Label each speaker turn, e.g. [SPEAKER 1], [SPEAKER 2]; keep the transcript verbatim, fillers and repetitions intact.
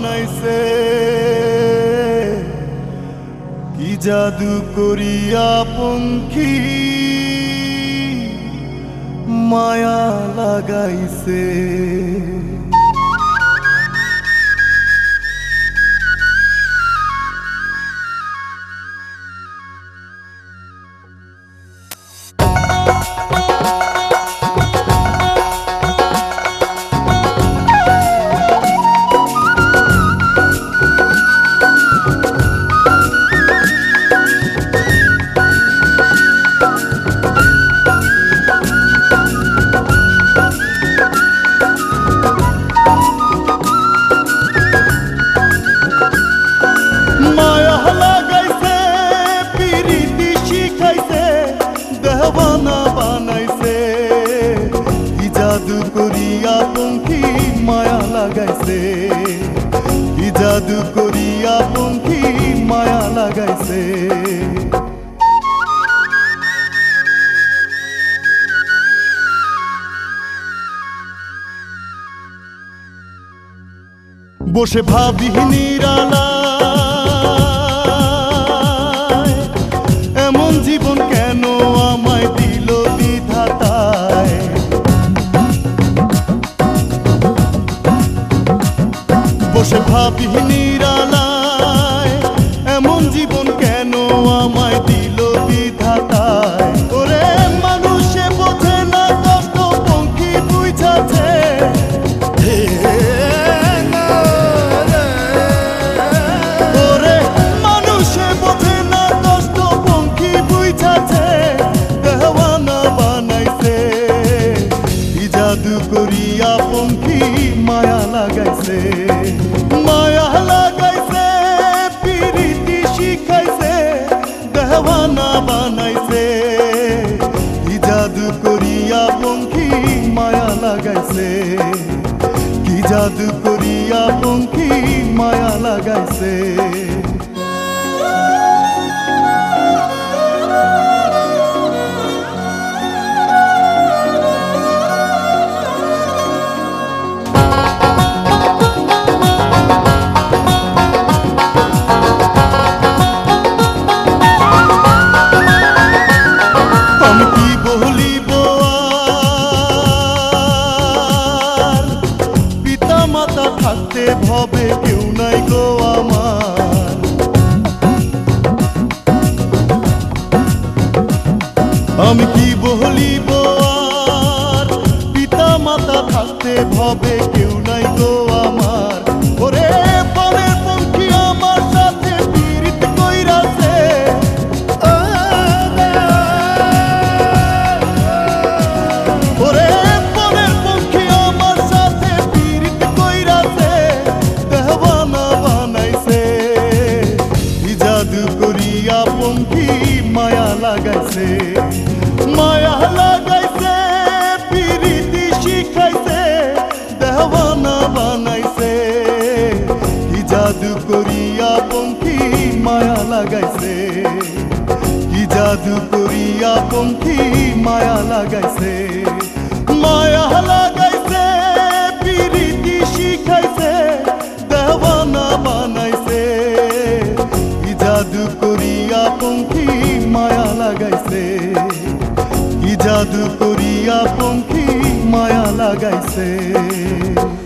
[SPEAKER 1] বানাইছে কি জাদু করিয়া পঙ্খী মায়া লাগাইছে। দেওয়ানা বানাইছে কি জাদু করিয়া পঙ্খী মায়া লাগাইছে, কি জাদু করিয়া পঙ্খী মায়া লাগাইছে। বসে ভাবি নিরালায় এমন জীবন কেন আমায় দিল বিধাতায়। বসে ভাবি নিরালায় এমন জীবন কেন আমায় দিল বিধাতায়। ওরে মানুষে বোঝে না কষ্ট পঙ্খী বুঝাছে, ওরে মানুষে বোঝে না কষ্ট পঙ্খী বুঝাছে। দেওয়ানা বানাইছে কি জাদু করিয়া পঙ্খী মায়া লাগাইছে, মায়া লাগাইছে পিরিতি শিখাইছে। দেওয়ানা বানাইছে কি জাদু করিয়া পঙ্খী মায়া লাগাইছে, কি জাদু করিয়া পঙ্খী মায়া লাগাইছে। আমি কি বলিব আর পিতা মাতা থাকতে ভবে কেউ নাই গো আমার। আমি কি বলিব আর পিতা মাতা থাকতে ভবে কেউ নাই গো আমার। ওরে বনের পঙ্খী আমার সাথে পীড়িত কইরাছে, ওরে বনের পঙ্খী আমার সাথে পীড়িত কইরাছে। দেওয়ানা বানাইছে কি জাদু করিয়া পঙ্খী মায়া লাগাইছে, মায়া লাগাইছে পিরিতি শিখাইছে। দেওয়ানা বানাইছে কি জাদু করিয়া পঙ্খী মায়া লাগাইছে, কি জাদু করিয়া পঙ্খী মায়া লাগাইছে। মায়া লাগাইছে পিরিতি শিখাইছে। দেওয়ানা বানাইছে কি জাদু করিয়া পঙ্খী মায়া লাগাইছে, কি জাদু করিয়া পঙ্খী মায়া লাগাইছে।